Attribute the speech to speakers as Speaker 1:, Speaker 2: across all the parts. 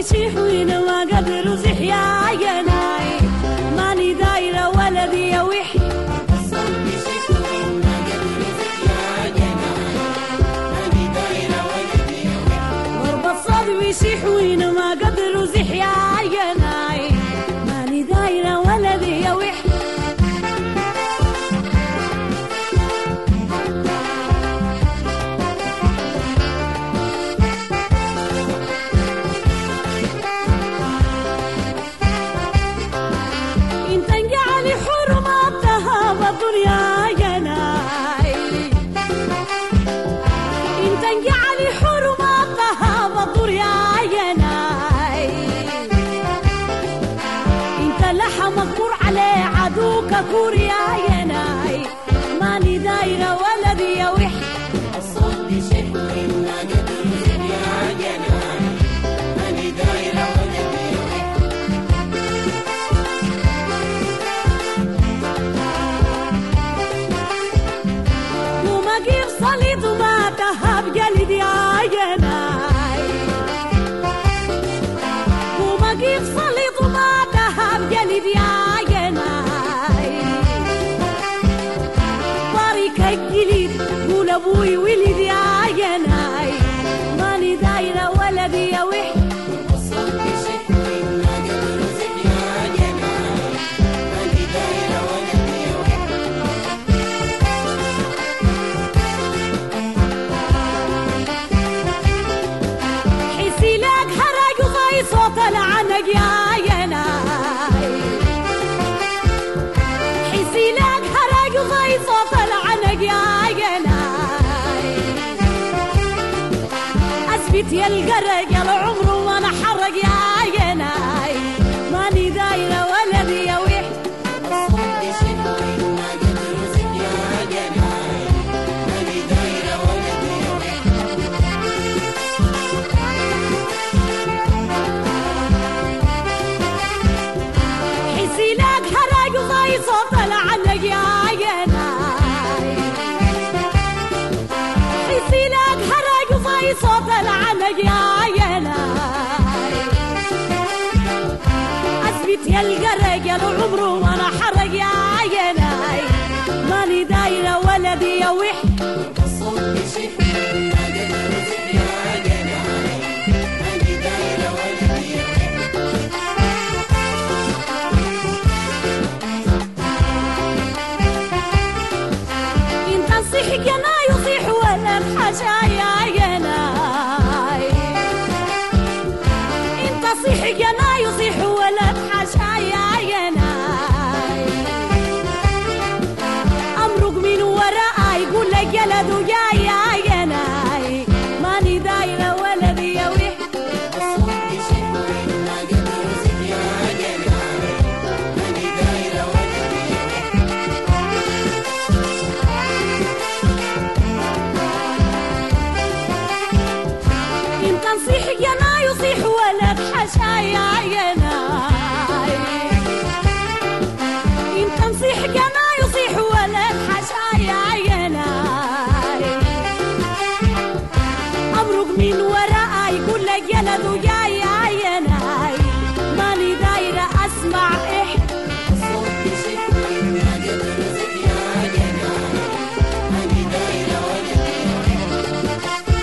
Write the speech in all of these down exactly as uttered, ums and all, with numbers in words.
Speaker 1: بشيح وين ما قدر زح يا يناي ماني دايرة ولدي يا وحي
Speaker 2: الصوت بشيح وين ما قدر زح يا يناي ماني دايرة ولدي يا وحي
Speaker 1: ضرب الصاد بشيح وين ما قدر زح يا يناي ماني دايرة ولدي يا وحي الدنيا يناي انت انجعلي حرمتها بالدنيا يناي انت لحمك كور على عدوك كور يا يناي ماني دايرة ولدي يا وحي
Speaker 2: الصوت بشيح وين ما قدر زح يا يناي ماني دايرة ولدي يا وحي
Speaker 1: ومجيب صليت وما تهب جلد يا يناي ومجيب صليت وما تهب جلد يا يناي بارك الجليد قول ابوي ولد يا يناي ماني دايرة ولدي يا وحي
Speaker 2: الصوت بشيح وين ما قدر زح يا يناي ماني دايرة ولدي يا وحي
Speaker 1: حسي لك حرق وضي صوت العنق يا يناي حسي لك حرق وضي صوت العنق يا يناي اثبت يا القرق يا العمر وانا حرق يا يناي ماني دايرة ولدي يا وحي
Speaker 2: الصوت بشيح وين ما قدر زح يا يناي ماني دايرة ولدي يا وحي
Speaker 1: حسي لك حرق وضي صوت العنق يا يناي حسي لك حرق وضي صوت العنق يا يناي اثبت يا القرق يا العمر وانا حرق يا يناي ماني دايرة ولدي يا وحي
Speaker 2: الصوت بشيح وين ما قدر زح يا يناي ماني دايرة ولدي يا وحي
Speaker 1: انت نصيح يناي يصيح ولا بحاجة يا يناي انت صيح يناي يصيح ولا بحاجة يا يناي امرق من وراء يقول لك جلد يا يا يناي ماني دايرة ولدي يا وحي
Speaker 2: الصوت بشيح وين ما قدر زح يا يناي ماني دايرة ولدي يا وحي
Speaker 1: انت نصيح يناي يصيح ولا بحاجة يا يناي انت نصيح يناي يصيح ولا بحاجة يا يناي امرق من وراء يقول لك جلد يا يا يناي ماني دايرة اسمع اح
Speaker 2: الصوت بشيح وين ما قدر زح يا يناي ماني دايرة ولدي يا وحي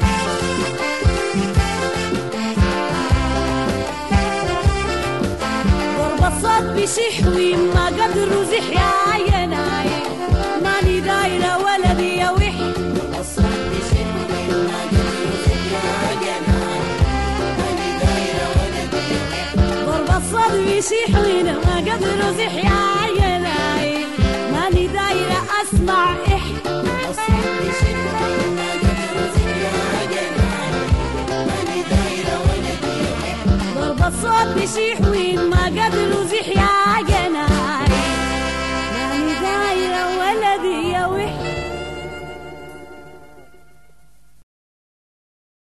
Speaker 1: ضرب الصاد بشيح وين ما قدر زح يا يناي ماني دايرة ولدي يا وحي
Speaker 2: الصوت بشيح وين ما قدر زح يا يناي ماني دايرة ولدي يا وحي
Speaker 1: ضرب الصاد بشيح وين ما قدر زح يا يناي ماني دايرة اسمع اح
Speaker 2: الصوت بشيح وين ما قدر زح يا يناي ماني دايرة ولدي يا وحي
Speaker 1: ضرب الصاد بشيح وين ما قدر زح يا